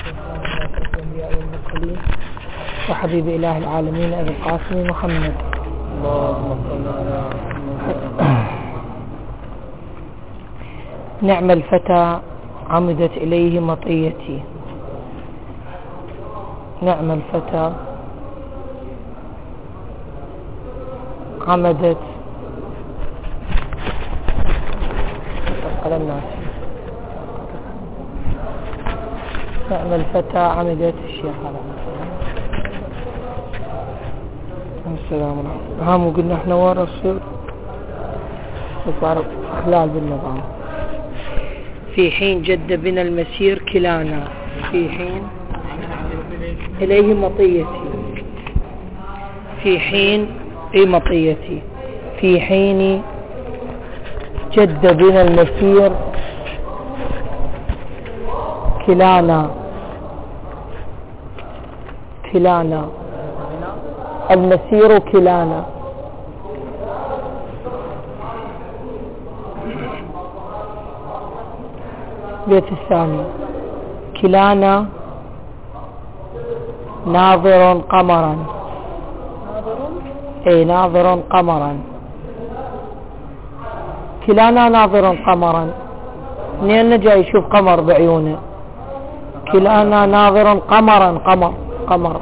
الأنبياء والمرسلين وحبيب إله العالمين أبي القاسم محمد. اللهم صل على محمد. نعم الفتى عمدت إليه مطيتي، نعم الفتى عمدت على الناس، نعم الفتى عمدت الشيخ على السلام عليكم. هم قلنا احنا ورا الصير وصار اخلال بالنظام. في حين جد بنا المسير كلانا، في حين إليه مطيتي، في حين أي مطيتي، في حين جد بنا المسير كلانا، كلانا المسير كلانا. البيت الثاني كلانا ناظر قمرا، اي ناظر قمرا، كلانا ناظر قمرا. منين جاي يشوف قمر بعيونه؟ كلانا ناظر قمرا، قمر قمر.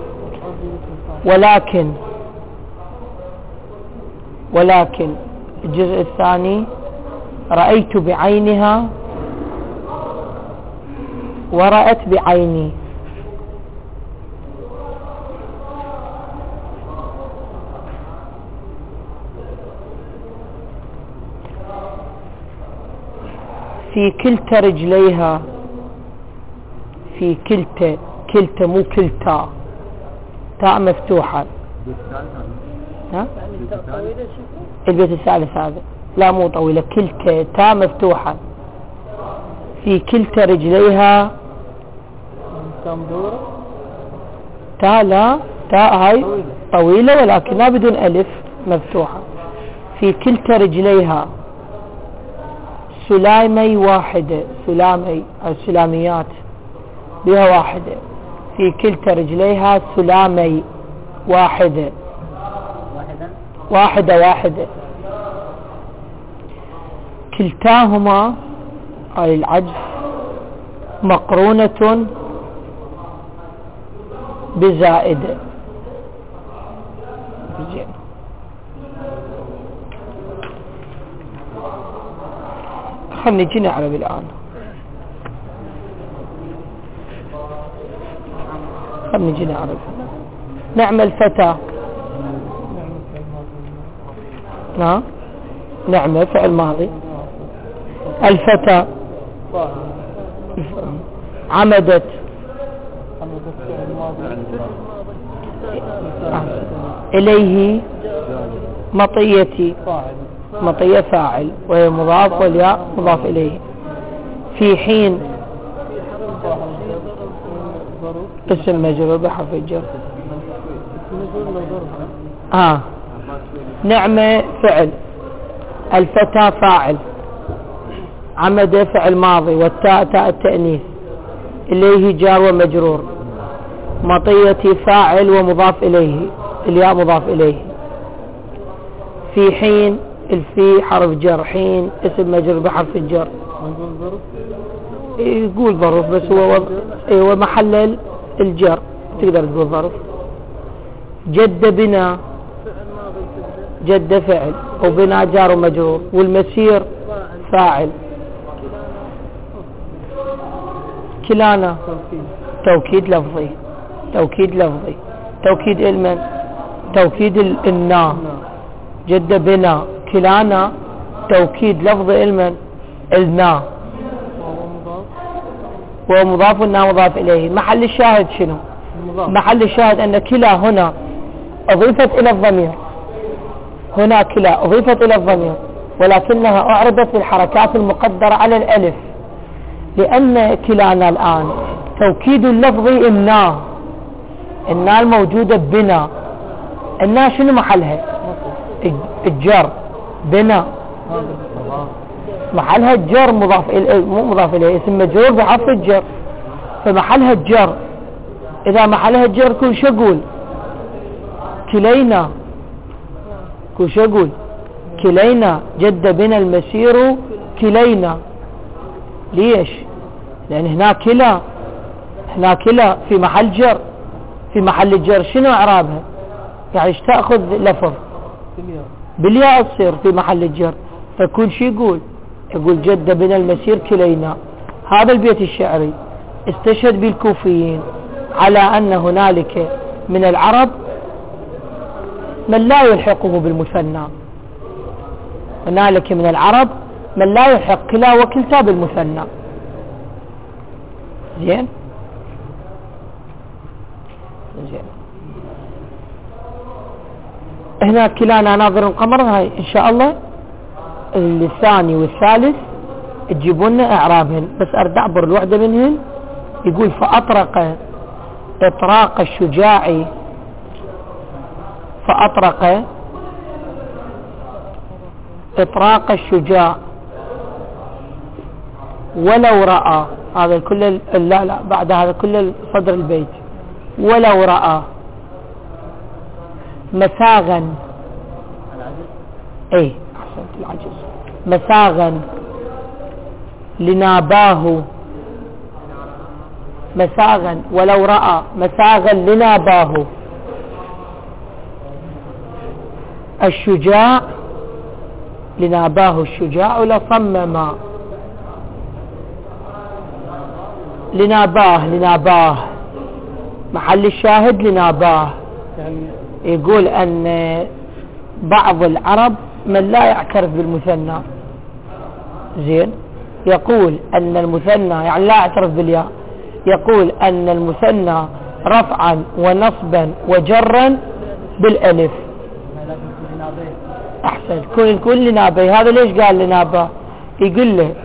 ولكن الجزء الثاني رأيت بعينها ورأت بعيني. في كلتا رجليها، في كلتا، كلتا مو كلتا، تاء مفتوحة. ها؟ البيت الثالث هذا لا مو طويلة، كلتا تاء مفتوحة. في كلتا رجليها تاء، لا تاء هاي طويلة ولكنها بدون ألف مفتوحة. في كلتا رجليها سلامي واحدة، سلامي السلاميات بها واحدة. في كلتا رجليها سلامي واحدة، واحدة. كلتاهما أي العجز مقرونة بزائدة. خلني جينا عربي الآن، خلني جينا عربي. نعم الفتى، نعم فعل ماضي. الفتى عمدت إليه مطيتي، مطية فاعل وهي مضاف والياء مضاف إليه. في حين اسم مجرور بحرف الجر. نعمة فعل، الفتى فاعل، عمد فعل ماضي، والتاء تاء التأنيث، إليه جار ومجرور، مطيتي فاعل ومضاف إليه، الياء مضاف إليه. في حين الفي حرف جر، حين اسم مجرور بحرف الجر. يقول ظرف بس هو محل الجر، تقدر تقول ظرف. جد بنا، جد فعل وبنا جار ومجرور، والمسير فاعل. كلانا توكيد لفظي، توكيد لفظي، توكيد المن، توكيد النا. جد بنا كلانا توكيد لفظي المن النا، ومضاف النا مضاف إليه. محل الشاهد شنو؟ محل الشاهد أن كلا هنا أضيفت إلى الضمير، هنا كلا أضيفت إلى الضمير ولكنها أعربت بالحركات المقدرة على الألف، لأن كلانا الآن توكيد اللفظي النا، النا الموجودة بنا. النا شنو محلها؟ الجر، بنا محلها الجر مضاف إليه، مو مضاف إليه، اسم مجرور بحرف الجر. فمحلها الجر. إذا محلها الجر كل شو أقول؟ كلينا. كل شو أقول؟ كلينا جد بنا المسير كلينا. ليش؟ لأن هناك كلا، هناك كلا في محل جر. في محل الجر شنو إعرابها؟ يعني ايش تأخذ لفظ؟ بالياء تصير في محل الجر. فكل شيء يقول جد بنا المسير كلينا. هذا البيت الشعري استشهد بالكوفيين على أن هنالك من العرب من لا يلحقه بالمثنى. هنالك من العرب من لا يلحق كلا وكلتا بالمثنى. زين زين. هنا كلانا ناظر القمر. هاي إن شاء الله الثاني والثالث تجيبوا لنا إعرابهن، بس أرد أعبر الوحدة منهن. يقول فأطرق إطراق الشجاع، فأطرق إطراق الشجاع ولو رأى. هذا كل لا بعد هذا كل صدر البيت. ولو رأى مساغا، ايه احسنت العجز، مساغا لناباه. مساغا ولو رأى مساغا لناباه. الشجاع لناباه الشجاع لصمما. لناباه محل الشاهد لناباه. يقول أن بعض العرب من لا يعترف بالمثنى. زين. يقول أن المثنى يعني لا يعترف بالياء. يقول أن المثنى رفعا ونصبا وجرا بالألف. أحسن. كل لنابي. هذا ليش قال لناباه؟ يقول له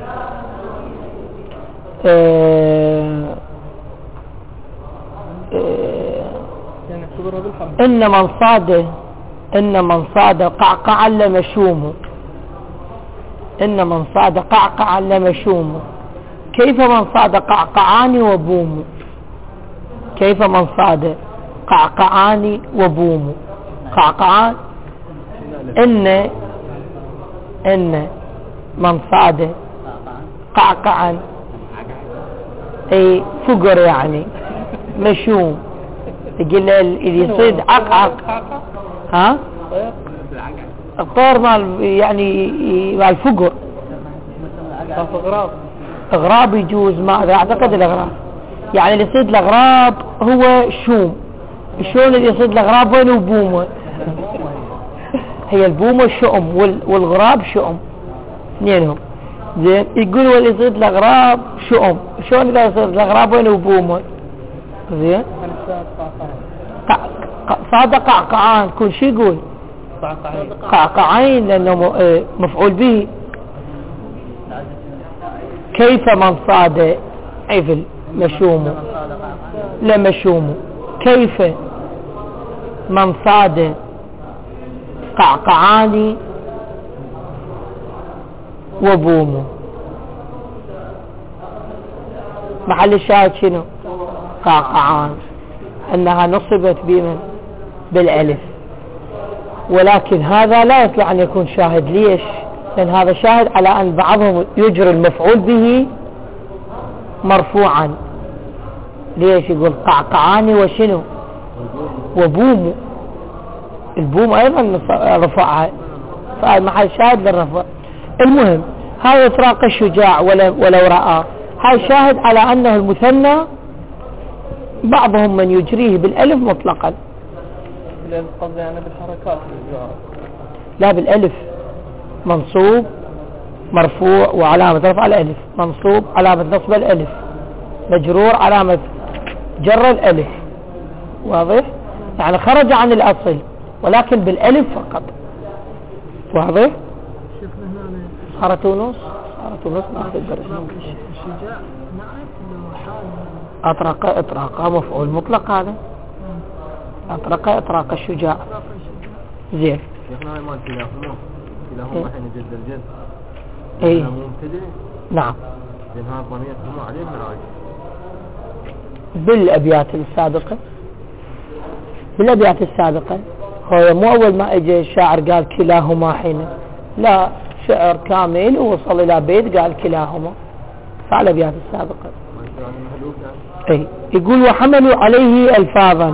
إن من صاد قعقعا لمشوم. إن من صاد قعقعا لمشوم. كيف من صاد قعقعان وبوم؟ كيف من صاد قعقعان وبوم؟ قعقعان. إن من صاد قعقعا اي فقر يعني مشوم. يقول اللي يصيد عقعق. ها الطير مال يعني مال فقر. اغراب يجوز. ما اعتقد الاغراب يعني اللي يصيد الاغراب هو شوم. شلون اللي يصيد الاغراب وين بومه؟ هي البومه شؤم والغراب شؤم اثنينهم. زين. يقول واللي يصيد الاغراب شؤم. شلون اذا يصيد الاغراب وين بومه؟ زين. صاد قعقعان. كل شيء يقول قعقعين لانه مفعول به. كيف من صاد عفل مشوم لمشوم. كيف من صاد قعقعان وبوم. محل الشاهد شنو؟ قعقعان. انها نصبت بمن؟ بالالف. ولكن هذا لا يطلع ان يكون شاهد. ليش؟ لان هذا شاهد على ان بعضهم يجري المفعول به مرفوعا. ليش؟ يقول قعقعان وشنو؟ وبوم. البوم ايضا رفعها، فمحل شاهد للرفع. المهم هذا إطراق الشجاع ولو رأى. هاي شاهد على انه المثنى بعضهم من يجريه بالالف مطلقا. قصدي يعني بالحركات. لا بالالف. منصوب مرفوع وعلامة رفع الالف. منصوب علامة نصب الالف. مجرور علامة جر الالف. واضح؟ يعني خرج عن الاصل ولكن بالالف فقط. واضح؟ صارت ونص ما تقدر. الشجاع نعت اطراق مفعول مطلق. هذا اطراق الشجاع. زين. شيخنا هاي مال كلاهما الحين جد الجد. اي مبتدئ. نعم. لان هذا الضمير هم عليه من راجع. بالأبيات السابقة. بالأبيات السابقة هو مو أول ما اجى الشاعر قال كلاهما حين، لا، شعر كامل ووصل إلى بيت قال كلاهما، فعلى الأبيات السابقة. اي يقول وحملوا عليه ألفاظا،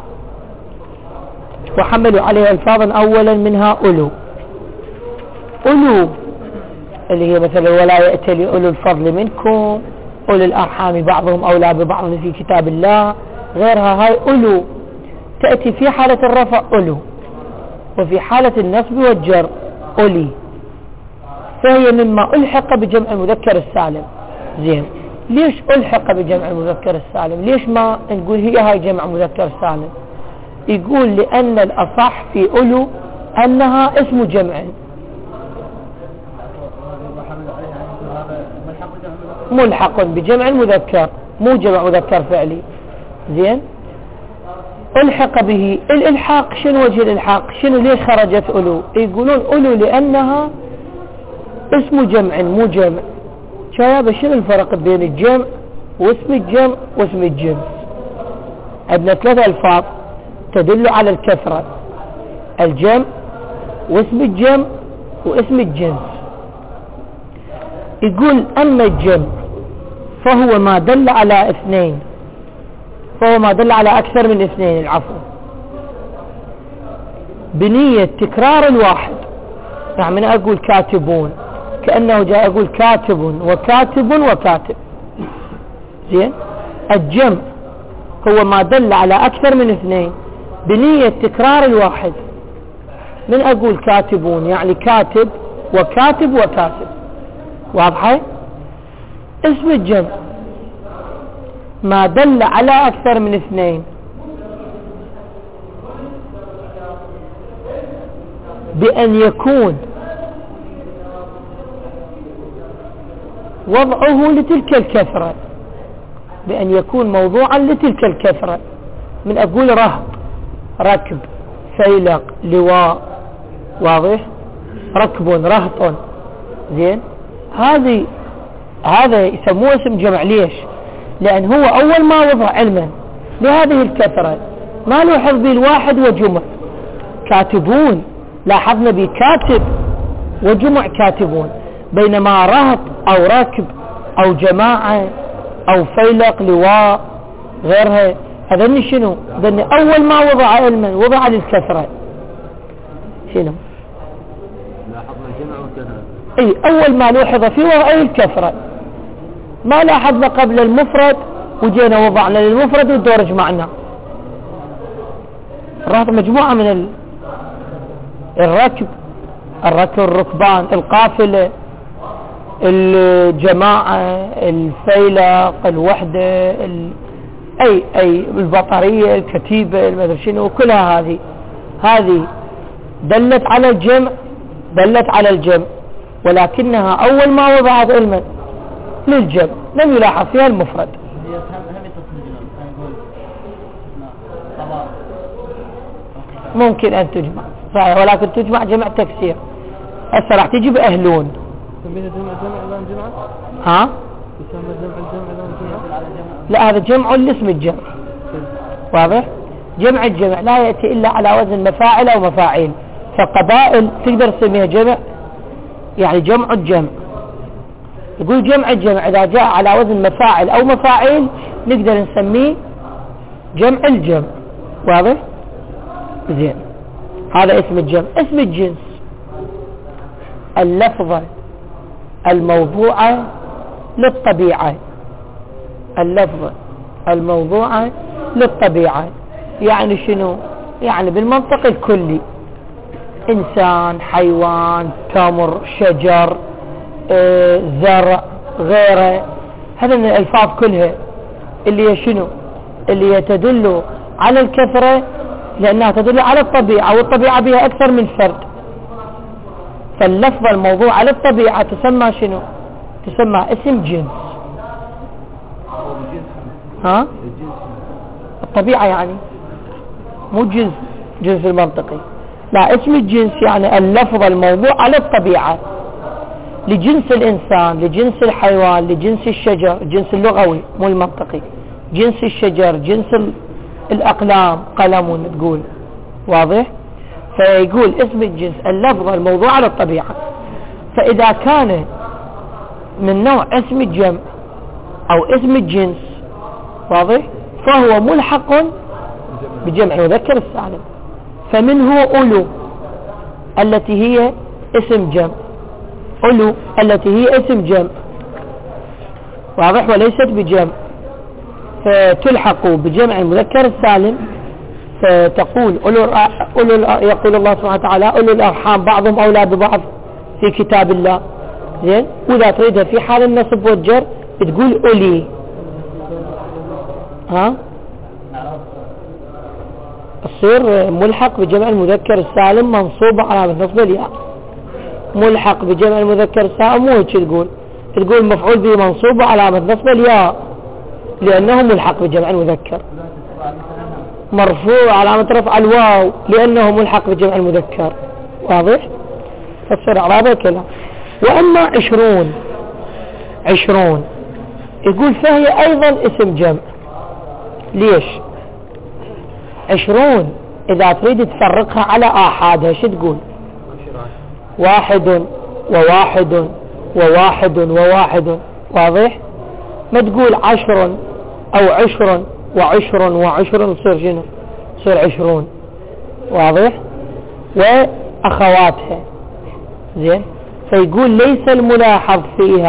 وحملوا عليه ألفاظا أولا منها أولو. أولو اللي هي مثلا ولا يأتي أولو الفضل منكم، أولو الأرحام بعضهم أولى ببعض في كتاب الله، غيرها. هاي أولو تأتي في حالة الرفع أولو، وفي حالة النصب والجر أولي، فهي مما ألحق بجمع المذكر السالم. زين، ليش ألحق بجمع المذكر السالم؟ ليش ما نقول هي هاي جمع مذكر سالم؟ يقول لأن الأصح في أولو أنها اسم جمع، ملحق بجمع المذكر، مو جمع مذكر فعلي. زين، ألحق به. الإلحاق شنو وجه الإلحاق؟ شنو ليش خرجت أولو؟ يقولون أولو لأنها اسم جمع مو جمع. شباب شنو الفرق بين الجمع واسم الجمع واسم الجنس؟ عندنا 3 ألفاظ تدل على الكثرة: الجمع واسم الجمع واسم الجنس. يقول أما الجمع فهو ما دل على 2، فهو ما دل على أكثر من 2، العفو، بنية تكرار الواحد. يعني من أقول كاتبون كأنه جاء أقول كاتب وكاتب وكاتب. زين، الجمع هو ما دل على أكثر من 2 بنية تكرار الواحد. من أقول كاتبون يعني كاتب وكاتب وكاتب، واضحة؟ اسم الجمع ما دل على أكثر من 2 بأن يكون وضعه لتلك الكثرة، بأن يكون موضوعا لتلك الكثرة. من أقول رهط، ركب، فيلق، لواء، واضح؟ ركب، رهط. زين، هذا يسموه اسم جمع. ليش؟ لأن هو أول ما وضع علما بهذه الكثرة ما نلاحظ به الواحد وجمع. كاتبون لاحظنا به كاتب وجمع كاتبون، بينما رهط أو راكب أو جماعة أو فيلق، لواء، غيرها، هذني شنو؟ هذني أول ما وضع علما وضع للكثرة. شنو؟ لاحظنا الجمع والكثرة. اي أول ما لوحظ في وضعه الكثرة، ما لاحظنا قبل المفرد وجينا وضعنا للمفرد والدورج معنا. الرهط مجموعة من الركب، الركبان، القافلة، الجماعة، الفيلق، الوحدة، أي البطارية، الكتيبة، المدري شنو، كلها هذه دلت على الجمع، دلت على الجمع، ولكنها أول ما وضعت علما للجمع لم يلاحظ فيها المفرد. ممكن أن تجمع صحيح، ولكن تجمع جمع تكسير. هسه راح تجي بأهلون. تسميه جمع الآن جمعة؟ ها؟ يسمى الجمع الآن جمعة؟ لا، هذا جمع لاسم الجمع. واضح؟ جمع الجمع لا يأتي إلا على وزن مفاعل أو مفاعيل، فقبائل تقدر تسميها جمع، يعني جمع الجمع. يقول جمع الجمع إذا جاء على وزن مفاعل أو مفاعيل نقدر نسميه جمع الجمع. واضح؟ زين، هذا اسم الجمع. اسم الجنس اللفظة الموضوعة للطبيعة، اللفظة الموضوعة للطبيعة. يعني شنو؟ يعني بالمنطق الكلي، إنسان، حيوان، تمر، شجر، زرع، غيره. هذا من الألفاظ كلها اللي هي شنو؟ اللي هي تدل على الكثرة، لأنها تدل على الطبيعة، والطبيعة بها أكثر من فرد. فاللفظة الموضوع على الطبيعة تسمى شنو؟ تسمى اسم جنس. ها؟ الطبيعة يعني مو جنس المنطقي، لا، اسم الجنس يعني اللفظة الموضوع على الطبيعة، لجنس الإنسان، لجنس الحيوان، لجنس الشجر، الجنس اللغوي مو المنطقي. جنس الشجر، جنس الأقلام، قلم تقول، واضح؟ فيقول اسم الجنس اللفظ الموضوع على الطبيعة. فإذا كان من نوع اسم الجمع أو اسم الجنس، واضح؟ فهو ملحق بجمع مذكر السالم. فمنه أولو التي هي اسم جمع، أولو التي هي اسم جمع، واضح؟ وليست بجمع، فتلحق بجمع المذكر السالم. فتقول يقول الله سبحانه وتعالى أولو الأرحام بعضهم أولى ببعض في كتاب الله، زين؟ وإذا تريدها في حال النصب والجر تقول أولي، ها؟ تصير ملحق بجمع المذكر السالم منصوب على نصب الياء. ملحق بجمع المذكر السالم مو هيك تقول مفعول به منصوب على نصب الياء لأنه ملحق بجمع المذكر، مرفوع علامة رفع الواو لأنه ملحق بجمع المذكر، واضح؟ فتصير إعرابه كذا. وأما 20 يقول فهي أيضا اسم جمع. ليش؟ 20 إذا تريد تفرقها على آحادها شو تقول؟ 1 و1 و1 و1، واضح؟ ما تقول 10 أو 10 و10 و10 تصير شنو؟ تصير 20، واضح؟ وأخواتها، زين؟ فيقول ليس الملاحظ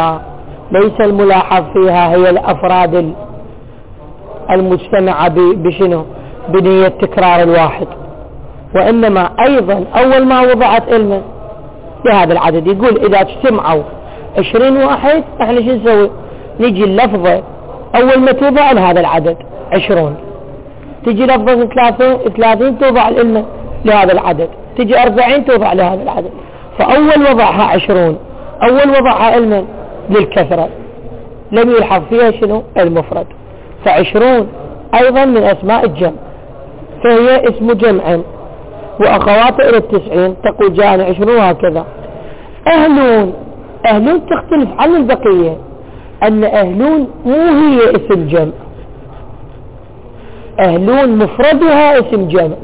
فيها هي الأفراد المجتمعة بشنو؟ بنية تكرار الواحد، وإنما أيضا أول ما وضعت علما بهذا العدد. يقول إذا اجتمعوا 20 واحد احنا شو نسوي؟ نجي اللفظة أول ما توضع لهذا العدد 20، تجي لفظة 30 توضع العلم لهذا العدد، تجي 40 توضع لهذا العدد. فأول وضعها 20، أول وضعها علما للكثرة، لم يلحظ فيها شنو؟ المفرد. ف20 أيضا من أسماء الجمع، فهي اسم جمع وأخواته إلى 90. تقول جاءنا 20 وهكذا. أهلون تختلف عن البقية، أن أهلون مو هي اسم جمع، أهلون مفردها اسم جمع،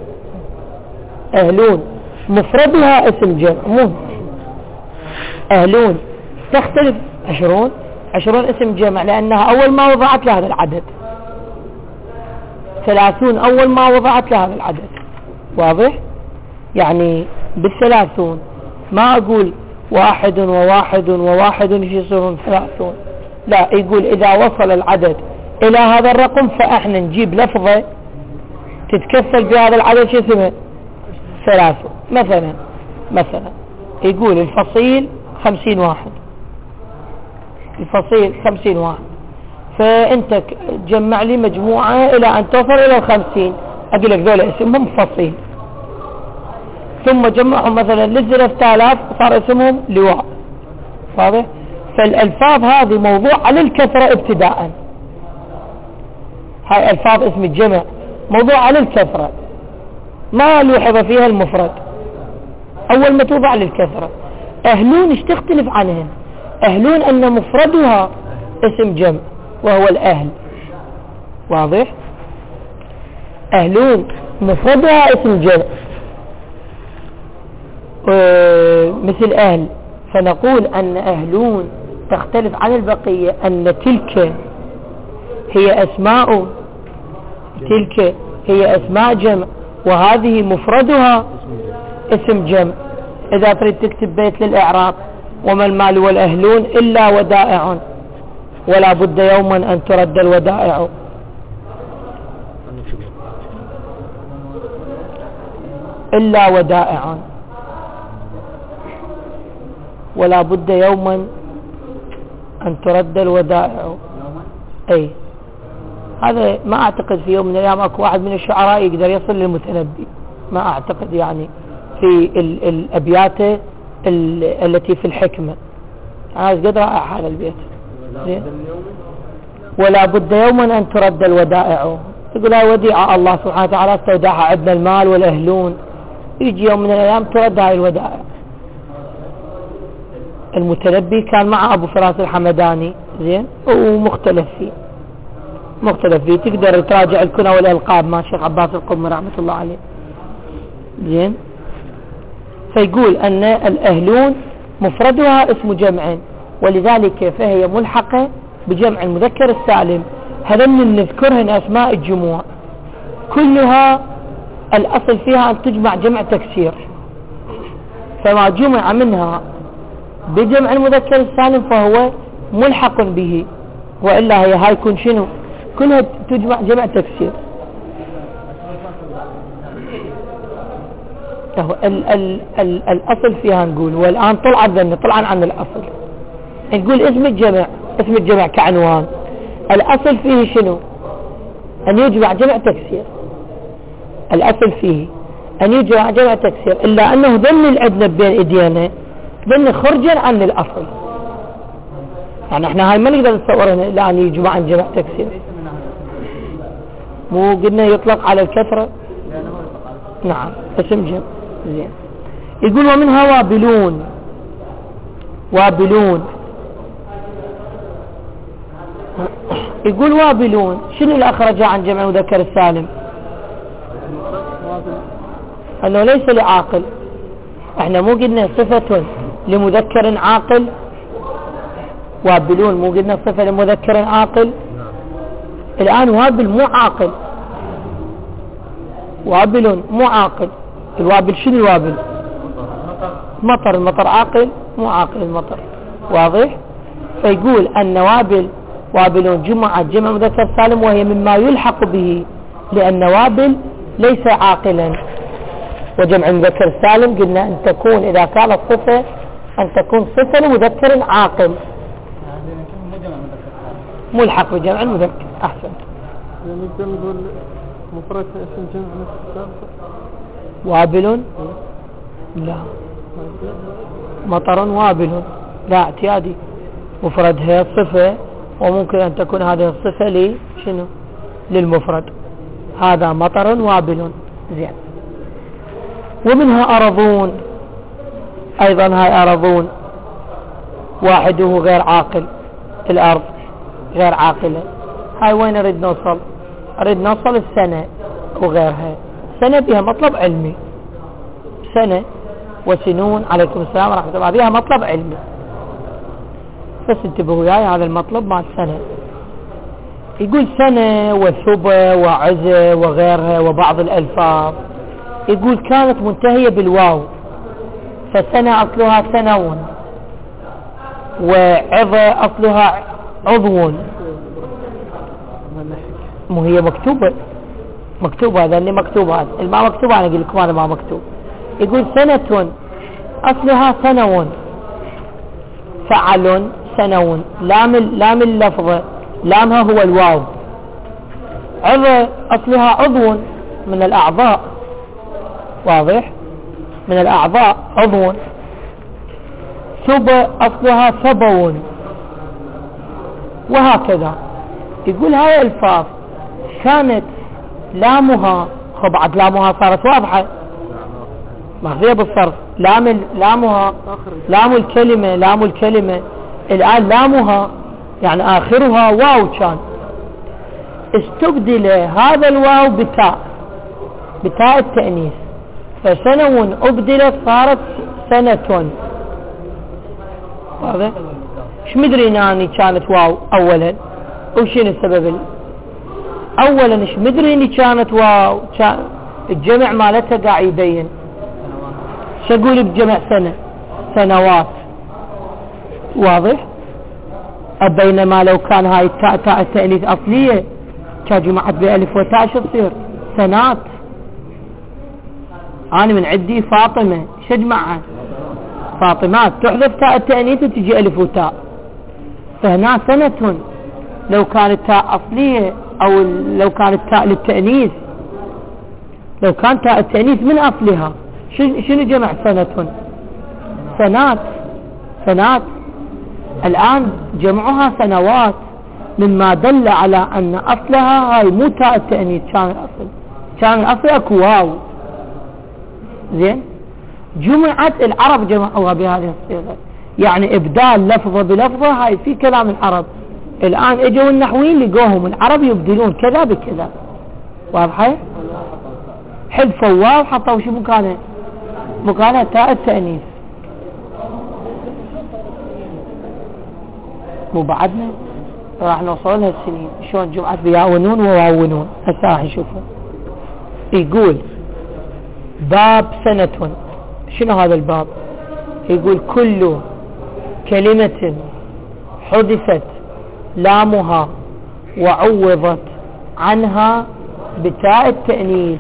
أهلون مفردها اسم جمع، مو أهلون تختلف. 20 اسم جمع لأنها أول ما وضعت لهذا العدد، 30 أول ما وضعت لهذا العدد، واضح؟ يعني بال30 ما أقول 1 و1 و1 يصيرون 30، لا، يقول إذا وصل العدد إلى هذا الرقم فإحنا نجيب لفظة تتكفل بهذا العدد شو اسمه؟ 3. مثلا يقول الفصيل 50 واحد، الفصيل 50 واحد، فأنت جمع لي مجموعة إلى أن توصل إلى 50، أقول لك ذولا اسمهم فصيل، ثم جمعهم مثلا ل3000 صار اسمهم لواء، واضح؟ فالألفاظ هذه موضوع على الكثرة ابتداء، هاي ألفاظ اسم الجمع موضوع على الكثرة، ما لوحظ فيها المفرد، أول ما توضع للكثرة. أهلون ايش تختلف عنهم؟ أهلون أن مفردها اسم جمع وهو الأهل، واضح؟ أهلون مفردها اسم جمع مثل أهل، فنقول أن أهلون تختلف عن البقية، أن تلك هي أسماء جمع وهذه مفردها اسم جمع. إذا تريد تكتب بيت للإعراب وما المال والأهلون إلا ودائع ولا بد يوما أن ترد الودائع، إلا ودائع ولا بد يوما أن ترد الودائع. أي هذا ما أعتقد في يوم من الأيام أكو واحد من الشعراء يقدر يصل للمتنبي، ما أعتقد يعني في الأبيات التي في الحكمة. عايز قد رائع هذا البيت. ولا بد يوما أن ترد الودائع، تقول هاي وديعة الله سبحانه وتعالى استودعها عندنا المال والأهلون، يجي يوم من الأيام ترد هاي الودائع. المتنبي كان مع أبو فراس الحمداني، زين، ومختلف فيه، مختلف فيه. تقدر تراجع الكنى والألقاب مع الشيخ عباس القمي رحمة الله عليه. زين. فيقول أن الأهلون مفردها اسم جمع، ولذلك فهي ملحقة بجمع المذكر السالم. هذا من نذكرهن أسماء الجموع كلها الأصل فيها أن تجمع جمع تكسير، فما جمع منها بجمع المذكر السالم فهو ملحق به، وإلا هي هاي يكون شنو؟ كلها تجمع جمع تكسير. الأصل فيها نقول، والآن طلعا عن الأصل نقول اسم الجمع كعنوان الأصل فيه شنو؟ أن يجمع جمع تكسير. الأصل فيه أن يجمع جمع تكسير، إلا أنه ظن العدنا بين إيدينا ظن خرجا عن الأصل. يعني احنا هاي ما نقدر نتصور إلا أن يجمع جمع تكسير. مو قلنا يطلق على الكثرة؟ نعم اسم جمع. زين. يقول ومنها وابلون. يقول وابلون شنو اللي أخرج عن جمع مذكر السالم؟ أنه ليس لعاقل. احنا مو قلنا صفة لمذكر عاقل؟ وابلون مو قلنا صفة لمذكر عاقل؟ الآن وابل مو عاقل، وابل مو عاقل. الوابل شنو الوابل؟ مطر. المطر عاقل؟ مو عاقل المطر. واضح؟ فيقول أن وابل جمع مذكر سالم، وهي مما يلحق به، لأن وابل ليس عاقلا. وجمع المذكر السالم قلنا أن تكون إذا كانت صفة أن تكون صفة لمذكر عاقل ملحق بجمع المذكر. أحسن. يعني نقدر نقول مفرد اسم جمع نفس وابل؟ لا. مطر وابل لا اعتيادي، مفردها صفة، وممكن أن تكون هذه الصفة شنو؟ للمفرد. هذا مطر وابل. زين. ومنها أرضون، أيضا هاي أرضون واحده غير عاقل. الأرض غير عاقلة. هاي وين أريد نوصل؟ أريد نوصل السنة وغيرها. سنة بها مطلب علمي، سنة وسنون عليكم السلام ورحمة الله بها مطلب علمي، بس انتبهوا وياي هذا المطلب مع السنة. يقول سنة وثبة وعزة وغيرها وبعض الألفاظ يقول كانت منتهية بالواو، فسنة أصلها سنون، وعظة أصلها عضو. مو هي مكتوبة هذا اللي مكتوبة، ما مكتوبة أنا أقول لكم هذا ما مكتوب. يقول سنة أصلها سنون، فعل سنون، لام اللفظة لامها هو الواو. عظة أصلها عضو من الأعضاء، واضح؟ من الأعضاء عضو. ثب أصلها ثبون، وهكذا. يقول هاي الفاظ كانت لامها بعد لامها صارت واضحة مخفية بالصرف. لامها لام الكلمة الآن لامها يعني آخرها واو، كان استبدل هذا الواو بتاء التأنيث، فسنون أبدلت صارت سنة. واضح؟ ايش مدري اني كانت واو اولا، وشين السبب اولا ايش مدري اني كانت واو، الجمع مالتها قاعد يبين. شو اقول بجمع سنة؟ سنوات. واضح؟ بينما لو كان هاي تاء التأنيث اصلية كان جمعت بألف وتاء شو تصير؟ سنات. انا من عندي فاطمة شو اجمعها؟ فاطمات، تحذف تاء التأنيث وتجي ألف وتاء، فهنا سنة. لو كانت تاء أصلية أو لو كانت تاء للتأنيث، لو كان تاء التأنيث من أصلها شنو جمع سنة؟ سنات. الآن جمعها سنوات، مما دل على أن أصلها هاي مو تاء التأنيث، كان الأصل أكو واو. زين. جمعت العرب جمعوها بهذه الصيغة، يعني إبدال لفظة بلفظة هاي في كلام العرب، الآن اجوا النحويين لقوهم العرب يبدلون كذا بكذا. واضحة؟ حذفوا واو حطوا شو مكانه؟ مكانه تاء التأنيث. مو بعدنا راح نوصل لها السنين شلون جمعت بيعونون وواونون. هسه راح نشوفه. يقول باب سنة. شنو هذا الباب؟ يقول كل كلمة حذفت لامها وعوضت عنها بتاء التأنيث.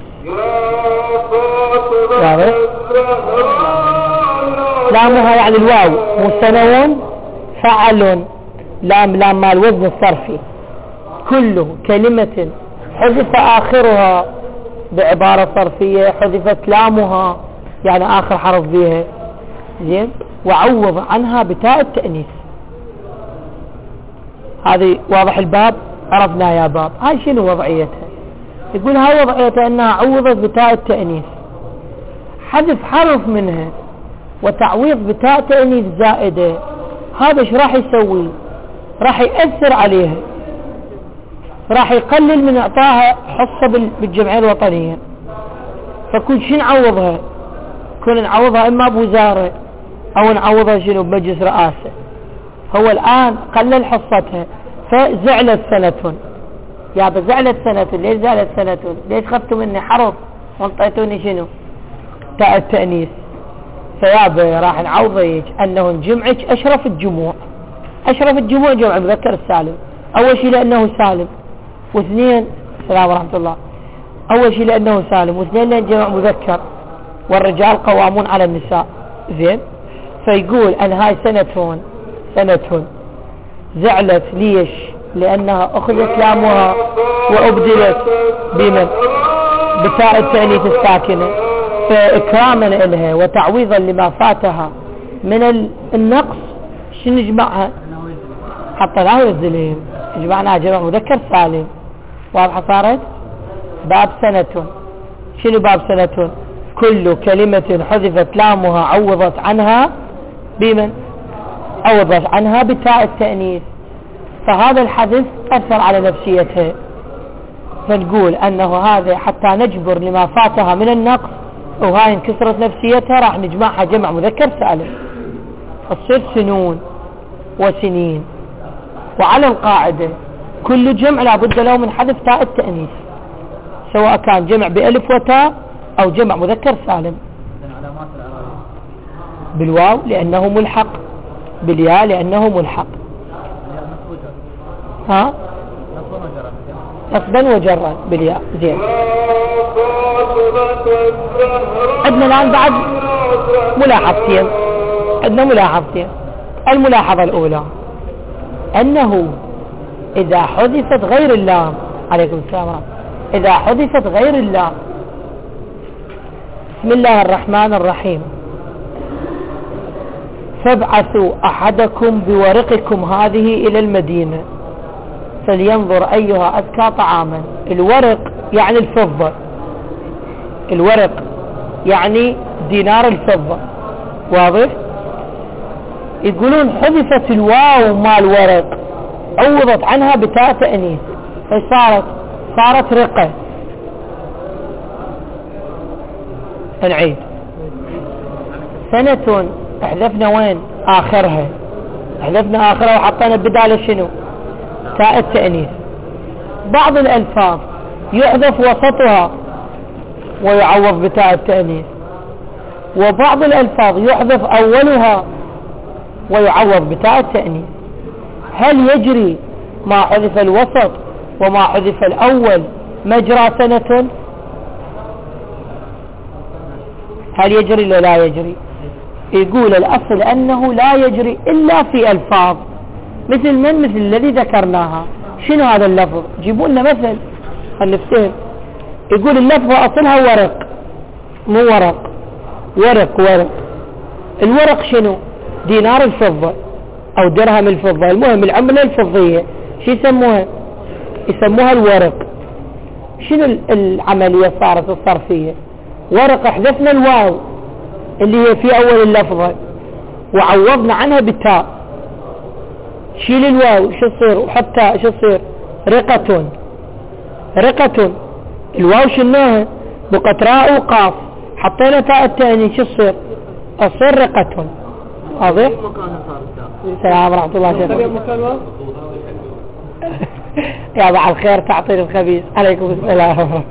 لامها يعني الواو، مو سنون فعل، لام مال وزن الصرفي. كل كلمة حذف آخرها بعبارة صرفية حذفت لامها يعني آخر حرف بيها زين وعوض عنها بتاء التأنيث. هذه واضح الباب؟ عرفنا يا باب. هاي شنو وضعيتها؟ يقول هاي وضعيتها انها عوضت بتاء التأنيث، حذف حرف منها وتعويض بتاء تأنيث زائدة. هذا ايش راح يسوي؟ راح يأثر عليها، راح يقلل من اعطاها حصة بالجمعية الوطنية. فكل شي نعوضها، كل نعوضها اما بوزارة او نعوضها شنو بمجلس رئاسة. هو الان قلل حصتها فزعلت سنة. يا زعلت سنة. ليش زعلت سنة؟ ليش خذتوا مني حرف وانطيتوني شنو تاء التأنيث؟ فيابا راح نعوضك انه نجمعك اشرف الجموع. اشرف الجموع جمع مذكر السالم. اول شيء لانه سالم، واثنين السلام ورحمة الله. اول شيء لانه سالم، واثنين لان جمع مذكر والرجال قوامون على النساء. زين فيقول ان هاي سنة زعلت. ليش؟ لانها اخذت لامها وابدلت بمن؟ بتاء التأنيث الساكنة. فاكراما لها وتعويضا لما فاتها من النقص شنو نجمعها؟ حتى لا ينزلين جمعناها جمع مذكر سالم. واضحة صارت؟ باب سنة. شنو باب سنة؟ كل كلمة حذفت لامها عوضت عنها بمن؟ عوضت عنها بتاء التأنيث. فهذا الحذف أثر على نفسيتها، فنقول أنه هذا حتى نجبر لما فاتها من النقص وهاي انكسرت نفسيتها راح نجمعها جمع مذكر سالم، تصير سنون وسنين. وعلى القاعدة كل جمع لابد له من حذف تاء التأنيث، سواء كان جمع بألف وتاء أو جمع مذكر سالم. بالواو لأنه ملحق، بالياء لأنه ملحق. ها نصبا وجرا بالياء. زين عندنا الآن بعد ملاحظتين. عندنا ملاحظتين. الملاحظة الأولى أنه إذا حذفت غير اللام، عليكم السلام ورحمة الله، إذا حذفت غير اللام بسم الله الرحمن الرحيم فابعثوا أحدكم بورقكم هذه إلى المدينة فلينظر أيها أزكى طعاما. الورق يعني الفضة، الورق يعني دينار الفضة. واضح؟ يقولون حذفت الواو مال ورق عوضت عنها بتاء تأنيث صارت رقة. نعيد. سنة احذفنا وين آخرها؟ احذفنا آخرها وحطينا بداله شنو؟ تاء التأنيث. بعض الألفاظ يحذف وسطها ويعوض بتاء التأنيث، وبعض الألفاظ يحذف أولها ويعوض بتاء التأنيث. هل يجري ما حذف الوسط وما حذف الأول مجرى سنة؟ هل يجري ولا لا يجري؟ يقول الأصل أنه لا يجري إلا في ألفاظ مثل مثل الذي ذكرناها. شنو هذا اللفظ؟ جيبوا لنا مثل هنفتهم. يقول اللفظة أصلها ورق، مو ورق، ورق. الورق شنو؟ دينار الفضة أو درهم الفضة، المهم العملة الفضية. شو يسموها؟ يسموها الورق. شنو العملية صارت الصرفية؟ ورق حذفنا الواو اللي هي في أول اللفظة وعوضنا عنها بالتاء. شيل الواو شو تصير وحتى شو تصير رقة. رقة الواو شلناها بقت راء وقاف حطينا تاء التاني شو تصير تصير رقة. واضح؟ السلام ورحمة الله شيخ. يا بعد الخير تعطيني الخبيث. عليكم السلام.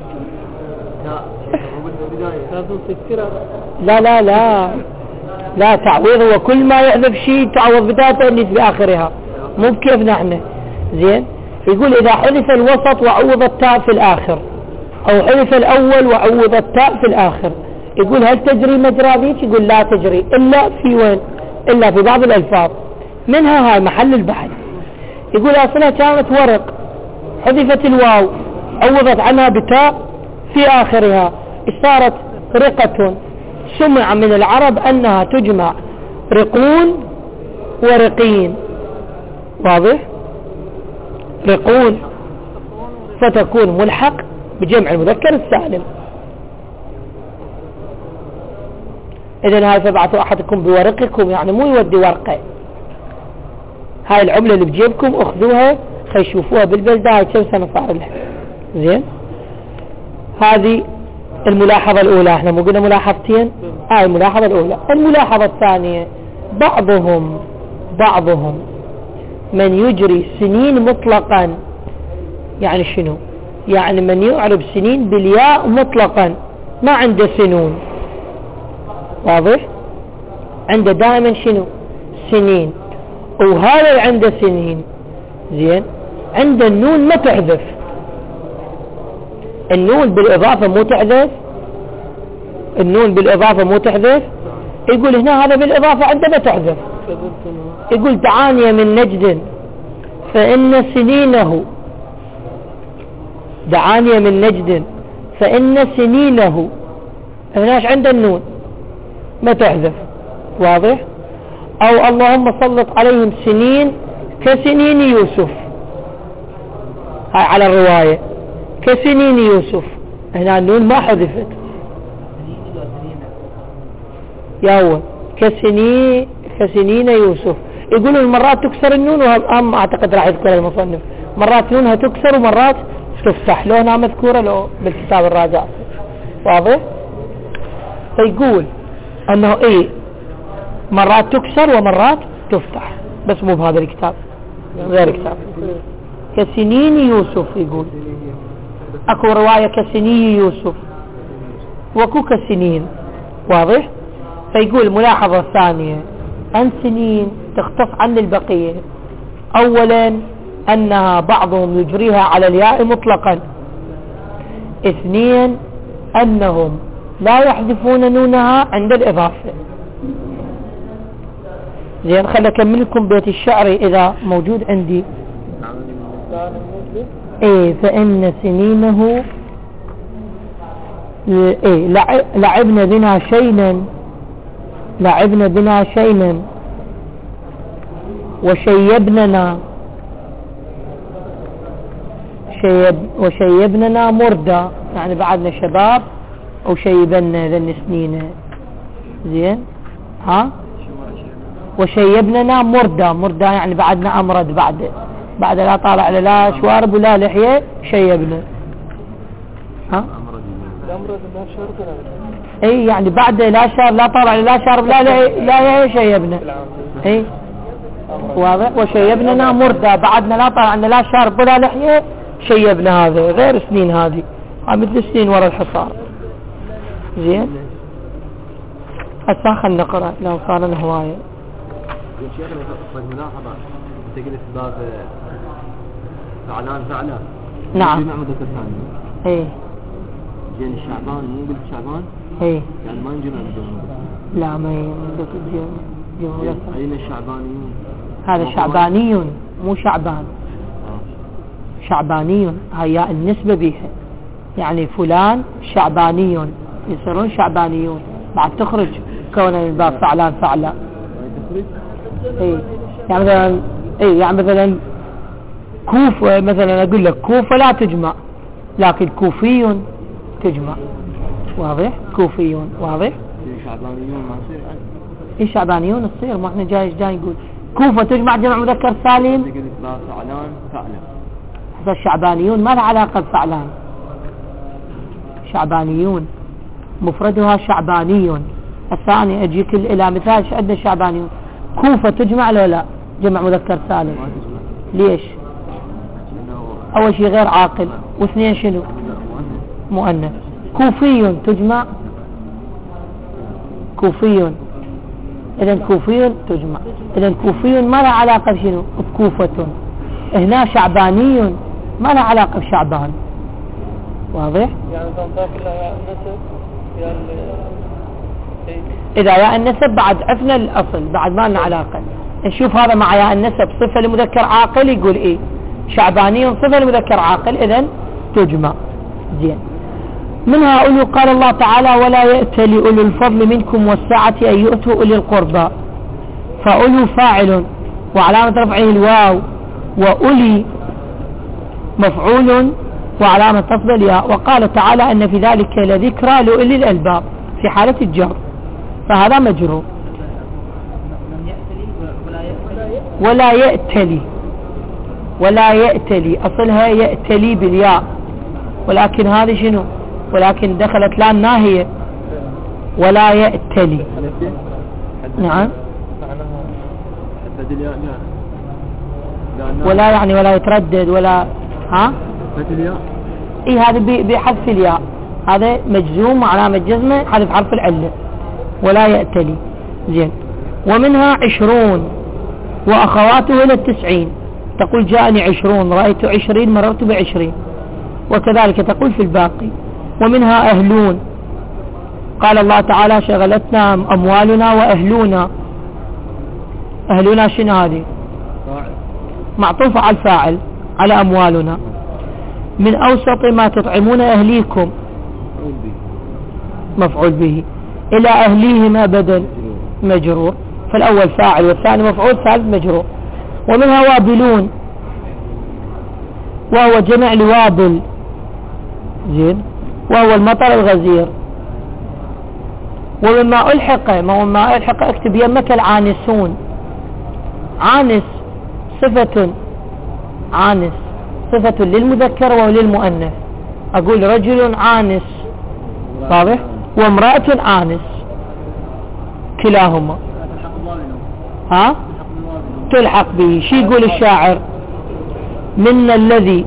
لا لا لا لا تعويض هو كل ما يحذف شيء تعوض بداية تأنيث بآخرها مو بكيفنا احنا. زين يقول إذا حذف الوسط وعوض التاء في الآخر أو حذف الأول وعوض التاء في الآخر يقول هل تجري مجرى ذيك؟ يقول لا تجري إلا في وين؟ إلا في بعض الألفاظ منها هاي محل البحث. يقول أصلها كانت ورق حذفت الواو عوضت عنها بتاء في آخرها صارت رقة. سمع من العرب أنها تجمع رقون ورقين. واضح؟ رقون فتكون ملحق بجمع المذكر السالم. إذن هاي فبعثوا أحدكم بورقكم يعني مو يودي ورقة. هاي العملة اللي بجيبكم أخذوها خيشوفوها بالبلدة هاي كم سنة صار لها. زين هذه الملاحظة الأولى. احنا مو قلنا ملاحظتين؟ هاي الملاحظة الأولى. الملاحظة الثانية بعضهم من يجري سنين مطلقا. يعني شنو؟ يعني من يعرب سنين بالياء مطلقا ما عنده سنون. واضح؟ عنده دائما شنو؟ سنين. وهذا اللي عنده سنين زين عنده النون ما تحذف. النون بالإضافة مو تحذف. النون بالإضافة مو تحذف. يقول هنا هذا بالإضافة عنده ما تحذف. يقول دعاني من نجد فإن سنينه. دعاني من نجد فإن سنينه هناش عنده النون ما تحذف. واضح؟ أو اللهم سلط عليهم سنين كسنين يوسف. هاي على الرواية كسنين يوسف هنا النون ما حذفت. ياول كسنين يوسف. يقولون مرات تكسر النون وهم أعتقد راح يذكر المصنف مرات نونها تكسر ومرات تفتح. لو هنا مذكورة لو بالكتاب الراجع. واضح؟ فيقول أنه مرات تكسر ومرات تفتح بس مو بهذا الكتاب غير الكتاب. كسنين يوسف يقول اكو رواية كسنين يوسف وكو كسنين. واضح؟ فيقول الملاحظة الثانية أن سنين تختص عن البقية. أولا أنها بعضهم يجريها على الياء مطلقا. اثنين أنهم لا يحذفون نونها عند الإضافة. زين خلنا أكمل لكم بيت الشعر إذا موجود عندي. فإن سنينه لعبنا بنا شينا وشيبننا مردا. يعني بعدنا شباب أو شيبنا ذن سنين. زين وشيبننا مردا يعني بعدنا أمرد بعد لا طالع لا شوارب ولا لحية شيبنا. يعني بعد لا شارب لا طالع لا شارب لا شيبنا. واضح؟ وشيبننا مردا بعدنا لا طالع لا شارب ولا لحية شيبنا. هذا غير سنين. هذه مثل سنين ورا الحصار. زين هسه خلنا نقرأ لو صار لنا هواية. شيخ ملاحظة انت قلت باب فعلان نعم مذكر ثاني. جن الشعبان مو قلت شعبان يعني ما نجمع لا ما ينجمع أين الشعبانيون؟ هذا شعباني مو شعبان. شعباني هي النسبة بها يعني فلان شعباني يصيرون شعبانيون بعد تخرج كون الباب فعلان يعني مثلا كوفة مثلا أقول لك كوفة لا تجمع لكن كوفي تجمع. واضح؟ كوفيون. واضح؟ شعبانيون ما يصير. شعبانيون تصير ما احنا جاي نقول كوفة تجمع جمع مذكر سالم. فعلان فعلا. الشعبانيون ما لها علاقة بفعلان. شعبانيون مفردها شعباني. الثاني أجيك إلى مثال عندنا شعبانيون. كوفة تجمع لو لا جمع مذكر سالم؟ ليش؟ أول شيء غير عاقل، واثنين شنو؟ مؤنث. كوفي تجمع؟ كوفي. إذن كوفي تجمع. إذن كوفي ما لها علاقة بشنو؟ بكوفة. هنا شعباني ما لها علاقة بشعبان. واضح؟ يعني تنطاق لها النسب إذا يا النسب بعد عفنا الأصل، بعد ما لنا علاقة. نشوف هذا مع يا النسب صفة لمذكر عاقل يقول إيه؟ شعباني صفة لمذكر عاقل، إذن تجمع. زين. منها أولو قال الله تعالى ولا يأتل أولو الفضل منكم والسعة أن يؤتوا أولي القربى. فأولو فاعل وعلامة رفعه الواو، وأولي مفعول وعلامة نصبه الياء. وقال تعالى أن في ذلك لذكرى لأولي الألباب في حالة الجر، فهذا مجرور. ولا يأتلي، ولا يأتلي أصلها يأتلي بالياء، ولكن هذه شنو؟ ولكن دخلت لام ناهية. ولا يأتلي. نعم. ولا يعني ولا يتردد ولا ها؟ اي هذا بحذف الياء، هذا مجزوم علامة جزمه حذف حرف العلة. ولا يأتلي. زين. ومنها 20 وأخواته إلى 90. تقول جاءني 20 رأيت 20 مررت ب20، وكذلك تقول في الباقي. ومنها أهلون. قال الله تعالى شغلتنا أموالنا وأهلونا. أهلونا شنو هذه؟ معطوفة على الفاعل على أموالنا. من أوسط ما تطعمون أهليكم مفعول به. إلى أهليهم أبدا مجرور، فالأول فاعل والثاني مفعول، ثالث مجرور. ومنها وابلون وهو جمع لوابل. زين. وهو المطر الغزير. ومما ألحق اكتب يمك العانسون. عانس صفة للمذكر وللمؤنث. أقول رجل عانس، واضح؟ وامرأة عانس، كلاهما ها تلحق به. شي يقول الشاعر؟ من الذي،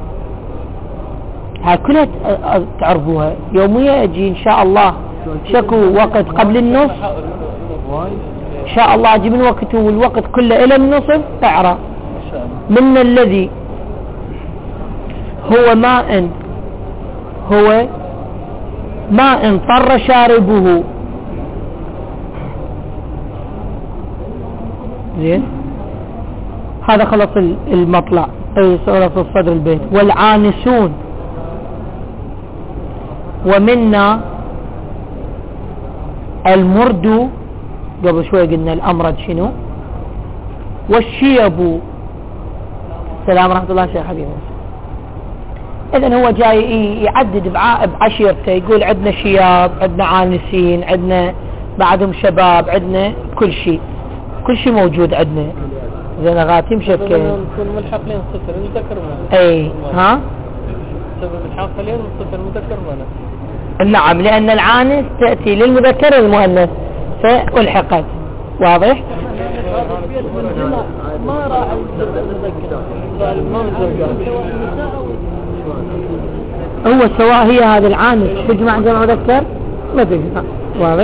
هاي كلها تعرفوها يومية. أجي إن شاء الله شكو وقت قبل النص، إن شاء الله أجي من وقته والوقت كله إلى النصف تعرف. من الذي هو ماء طر شاربه. زين. هذا خلص المطلع، أي خلص الصدر البيت. والعانسون. ومنا المرد، قبل شوي قلنا الأمرد شنو. والشيب. السلام ورحمة الله شيخ حبيبي. إذن هو جاي يعدد بعشيرته، يقول عندنا شياب، عندنا عانسين، عندنا بعدهم شباب، عندنا كل شيء موجود عندنا. زين غاتي مشكل. نكون ملحقين صفر المذكر مؤنث. اي ها؟ سبب الحاق لين صفر المذكر مؤنث. نعم، لأن العانس تأتي للمذكر والمؤنث فألحقت. واضح؟ ما راح هو سواء هي هذا العانس تجمع جمع مذكر ما تجمع. واضح؟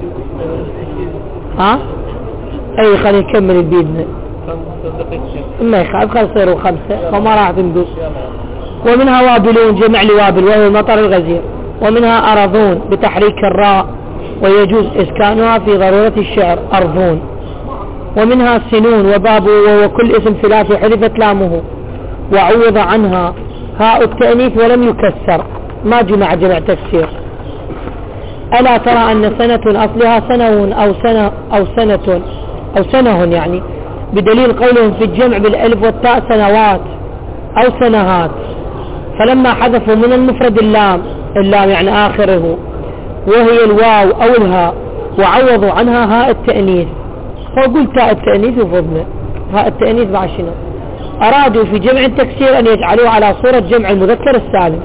ها؟ اي خلينا نكمل بإذن ما يخاف، خلص يصيروا 5 وما راح تنقص. ومنها وابلون جمع لوابل وهو المطر الغزير. ومنها أرضون بتحريك الراء ويجوز إسكانها في ضرورة الشعر أرضون. ومنها سنون وباب وهو كل اسم ثلاثي حذفت لامه وعوض عنها هاء التأنيث ولم يكسر، ما جمع تفسير. ألا ترى أن سنة أصلها سنون أو سنة يعني، بدليل قولهم في الجمع بالألف والتاء سنوات أو سنهات. فلما حذفوا من المفرد اللام يعني آخره وهي الواو أو الهاء وعوضوا عنها هاء التأنيث فقلت تاء التأنيث وفضله. هاء التأنيث بعد شنو؟ أرادوا في جمع التكسير أن يجعلوه على صورة جمع المذكر السالم،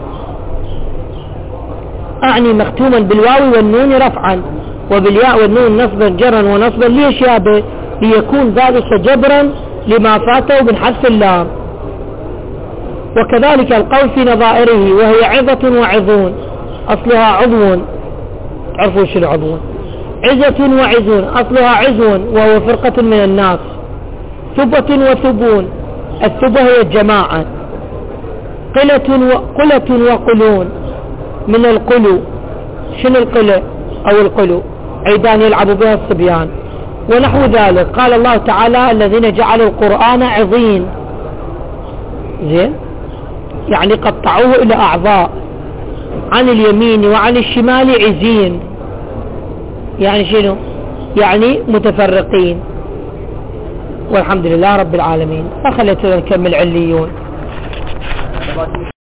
أعني مختوما بالواو والنون رفعا وبالياء والنون نصبا جرا ونصبا. ليش يابه؟ ليكون ذلك جبرا لما فاته من حذف اللام. وكذلك القول في نظائره، وهي عظة وعظون، أصلها عضو، تعرفوا شنو عضو؟ عزة وعزون، أصلها عزون وهو فرقة من الناس. ثبة وثبون، الثبة هي الجماعة. قلة وقلون من القلو. شنو القلة أو القلو؟ عيدان يلعب بها الصبيان ونحو ذلك. قال الله تعالى الذين جعلوا القرآن عظيم، زين، يعني قطعوه إلى أعضاء، عن اليمين وعن الشمال عزين، يعني شنو؟ يعني متفرقين. والحمد لله رب العالمين. فخليت نكمل عليون.